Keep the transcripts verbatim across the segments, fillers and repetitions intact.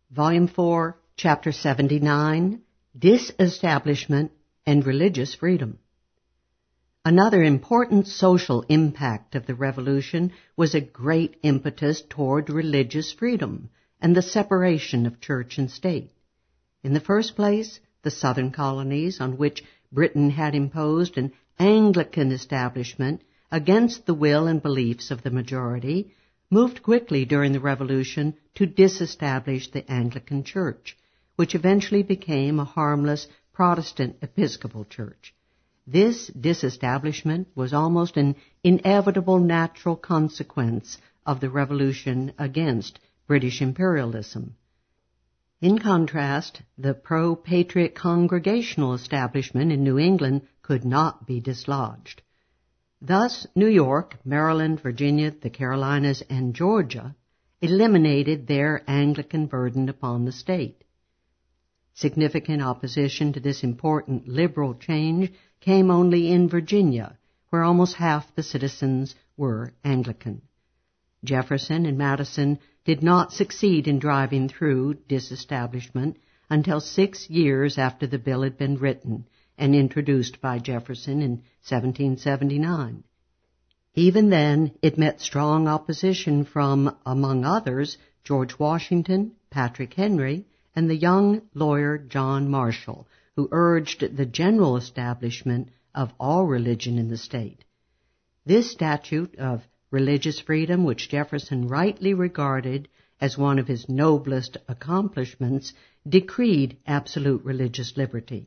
Volume four, Chapter seventy-nine, Disestablishment and Religious Freedom. Another important social impact of the Revolution was a great impetus toward religious freedom and the separation of church and state. In the first place, the southern colonies, on which Britain had imposed an Anglican establishment against the will and beliefs of the majority, moved quickly during the Revolution to disestablish the Anglican Church, which eventually became a harmless Protestant Episcopal Church. This disestablishment was almost an inevitable natural consequence of the Revolution against British imperialism. In contrast, the pro-patriot Congregational establishment in New England could not be dislodged. Thus, New York, Maryland, Virginia, the Carolinas, and Georgia eliminated their Anglican burden upon the state. Significant opposition to this important liberal change came only in Virginia, where almost half the citizens were Anglican. Jefferson and Madison did not succeed in driving through disestablishment until six years after the bill had been written and introduced by Jefferson in seventeen seventy-nine. Even then, it met strong opposition from, among others, George Washington, Patrick Henry, and the young lawyer John Marshall, who urged the general establishment of all religion in the state. This statute of religious freedom, which Jefferson rightly regarded as one of his noblest accomplishments, decreed absolute religious liberty.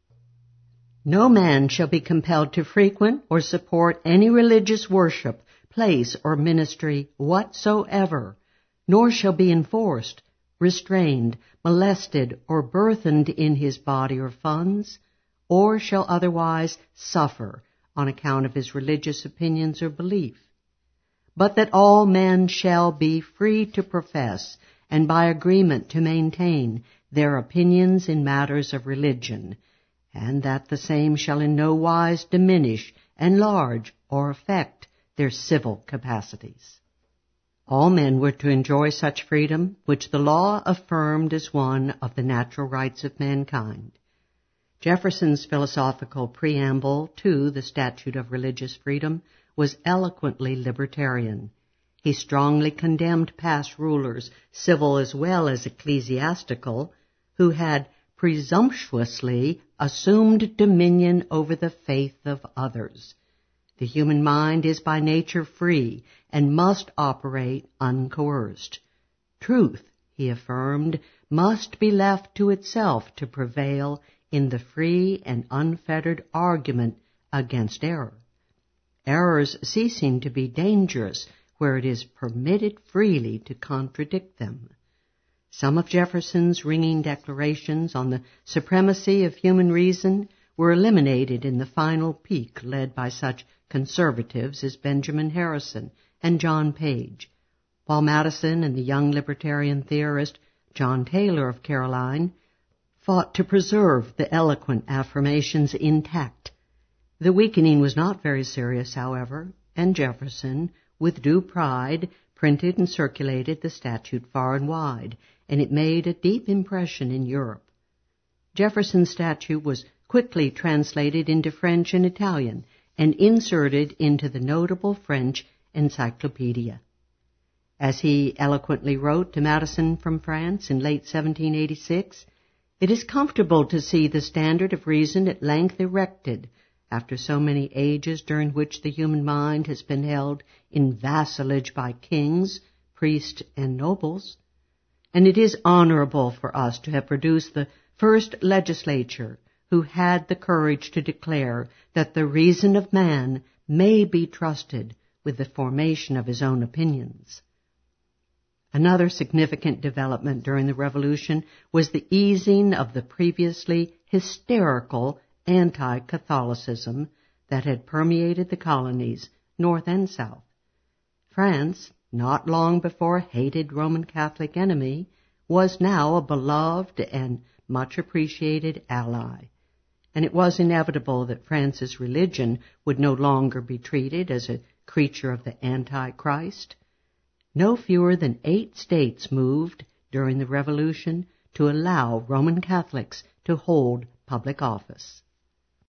No man shall be compelled to frequent or support any religious worship, place, or ministry whatsoever, nor shall be enforced, restrained, molested, or burthened in his body or funds, or shall otherwise suffer on account of his religious opinions or belief. But that all men shall be free to profess, and by agreement to maintain, their opinions in matters of religion, and that the same shall in no wise diminish, enlarge, or affect their civil capacities. All men were to enjoy such freedom, which the law affirmed as one of the natural rights of mankind. Jefferson's philosophical preamble to the Statute of Religious Freedom was eloquently libertarian. He strongly condemned past rulers, civil as well as ecclesiastical, who had presumptuously assumed dominion over the faith of others. The human mind is by nature free and must operate uncoerced. Truth, he affirmed, must be left to itself to prevail in the free and unfettered argument against error, errors ceasing to be dangerous where it is permitted freely to contradict them. Some of Jefferson's ringing declarations on the supremacy of human reason were eliminated in the final peak led by such conservatives as Benjamin Harrison and John Page, while Madison and the young libertarian theorist John Taylor of Caroline fought to preserve the eloquent affirmations intact. The weakening was not very serious, however, and Jefferson, with due pride, printed and circulated the statute far and wide, and it made a deep impression in Europe. Jefferson's statute was quickly translated into French and Italian and inserted into the notable French Encyclopedia. As he eloquently wrote to Madison from France in late seventeen eighty-six, "It is comfortable to see the standard of reason at length erected, after so many ages during which the human mind has been held in vassalage by kings, priests, and nobles. And it is honorable for us to have produced the first legislature who had the courage to declare that the reason of man may be trusted with the formation of his own opinions." Another significant development during the Revolution was the easing of the previously hysterical anti-Catholicism that had permeated the colonies, north and south. France, not long before a hated Roman Catholic enemy, was now a beloved and much appreciated ally, and it was inevitable that France's religion would no longer be treated as a creature of the Antichrist. No fewer than eight states moved, during the Revolution to allow Roman Catholics to hold public office.